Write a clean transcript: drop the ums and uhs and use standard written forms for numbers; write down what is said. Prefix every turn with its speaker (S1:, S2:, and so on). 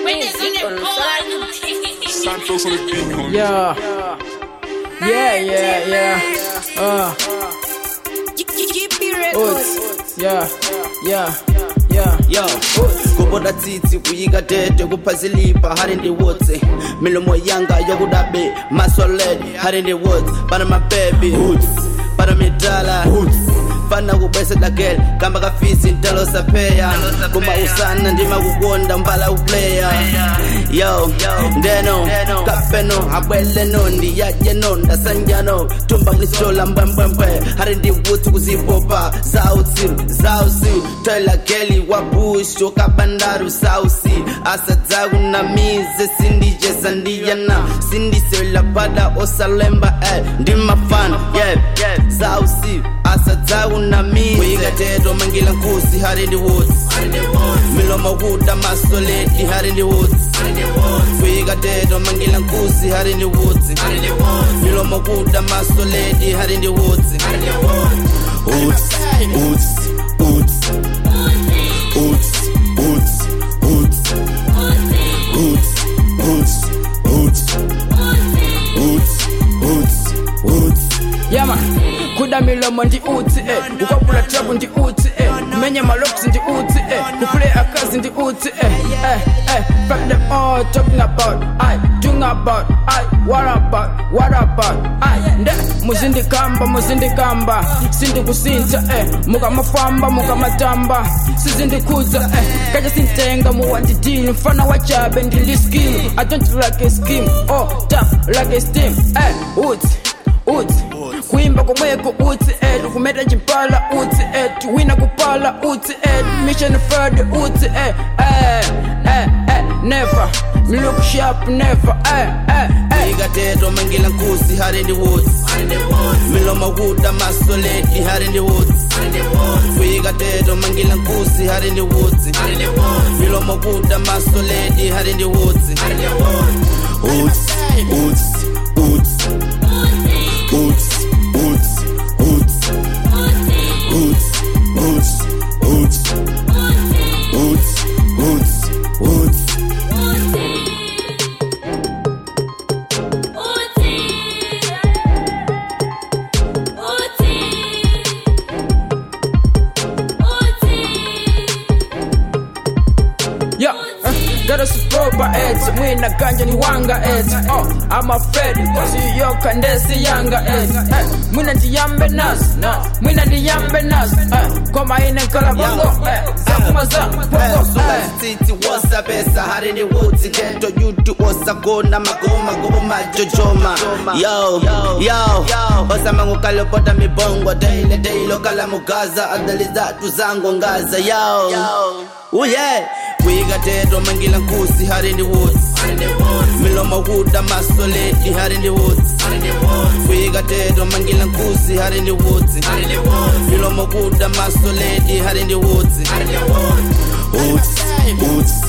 S1: music on
S2: Santos on the beat, homie.
S3: Yeah. Oots.
S4: Yo, kuboda titi kuyika tete kuphazilipa hari ndi wotse milomo yanga yokudabe masoledi hari ndi wotse pana mabebi pana midala fana kubwesa dagel kamba kafisi ntalo sapeya kuma usana ndima kukonda mbala uplaya yo ndeno kapeno abweleno ndiyajeno ndasanjano tumba ngisola mbwembwembwe hari ndi wotse kuzipopa zausi toila geli wabush okabandaru sausi asadzaku na mize sindijesa ndiyana sindisela pada osalemba ndimafan zausi asadzaku na mize kuyiga teto mangila nkusi hari ndi woods milomo kuda masoledi hari ndi woods kuyiga teto mangila nkusi hari ndi woods milomo kuda masoledi hari ndi woods
S3: Yama kuda milomo ndi uti ukapula trap ndi uti kumenya maloks ndi uti kuplay akazi ndi uti fuck them all talking about doing about what about nde muzindikamba sindi kusinta mukamafamba mukamatamba sizindikuza kaja sintenga muwandidini mfana wachabe ndiliskimu I don't like a scheme tough like a steam uti kuimba komweko uti kumeta chimpala uti wina kupala uti mission further uti never me look sharp never
S4: kuyiga teto mangila nkusi hari ndi woods milomo kuda masoledi hari ndi woods kuyiga teto mangila nkusi hari ndi woods milomo kuda masoledi hari ndi woods
S3: Gotta support by it, mwina ganja ni wanga it. I'm afraid, cause yo kandesi yanga it. Mwina ndiyambe nas, mwina ndiyambe nas. Koma ine kala bongo, zakumaza, bongo.
S4: Titi wasa pesa hari ndi woods ghetto yutu wasa kona magoma jojoma. Yo, wasa mangu kalopota mibongo daily lokala mugaza adaliza tuzango ngaza yo. Yeah. Kuyiga teto mangila nkusi hari ndi woods milomo kuda masoledi hari ndi woods kuyiga teto mangila nkusi hari ndi woods milomo kuda masoledi hari ndi woods